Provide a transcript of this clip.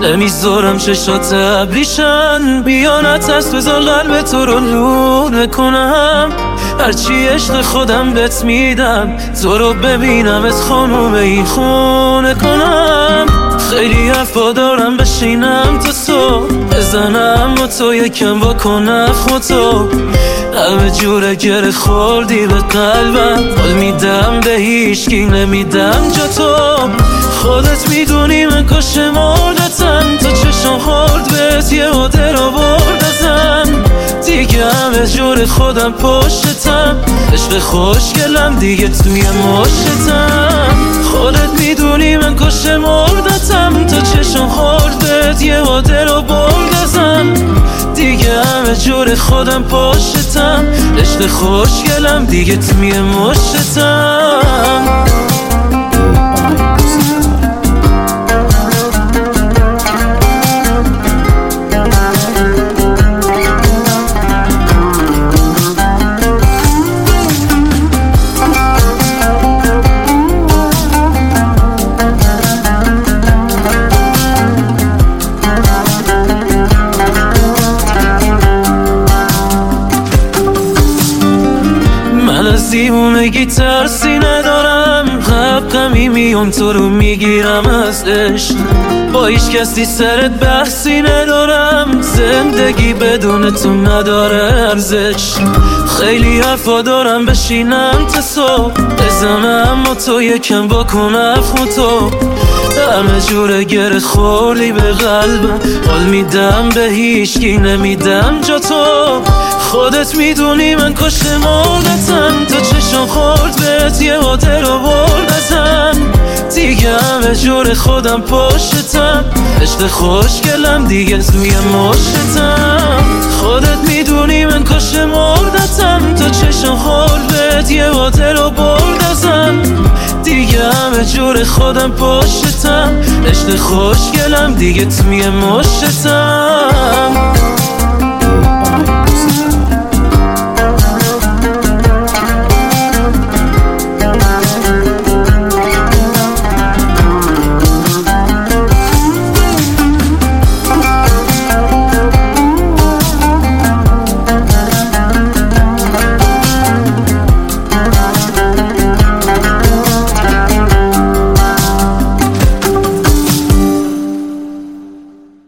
نمیذارم چشات ابریشن، بیانت هست بذار قلب تو رو لونه کنم. هرچی عشق خودم بهت میدم، تو رو ببینم از خانوم این خونه کنم. خیلی حرفا دارم بشینم تا صبح بزنم و تو یکم بکنم خودتو. همه جوره گره خوردی به قلبم، حال میدم به هیچکی نمیدم جا تو. خودت میدونی من کاش مردتم، تو چشم خورد بهت یه عده رو بردزم. دیگه همه جور خودم پشتم، عشق خوشگلم دیگه توی مشتم. خودت میدونی من کاش مردتم، تو چشم خورد بهت یه عده رو بردزم. دیگه همه جور خودم پشتم، عشق خوشگلم دیگه توی مشتم. دیوونگی ترسی ندارم، غمی میام تو رو میگیرم از عشق. با هیچ کسی سرت بحثی ندارم، زندگی بدون تو نداره ارزش. خیلی حرفا دارم بشینم تا صبح بزنم و تو یکم بکنم خودتو. همه جوره گره خوردی به قلبم، حال میدم به هیچکی نمیدم جا تو. خودت میدونی من کاش مردتم، تو چشم خورد بهت یه عده رو بردزم. دیگه همه جور خودم پشتم، عشق خوشگلم دیگه توی مشتم. خودت میدونی من کاش مردتم، تو چشم خورد بهت یه عده رو بردزم. دیگه همه جور خودم پشتم، عشق خوشگلم دیگه توی مشتم.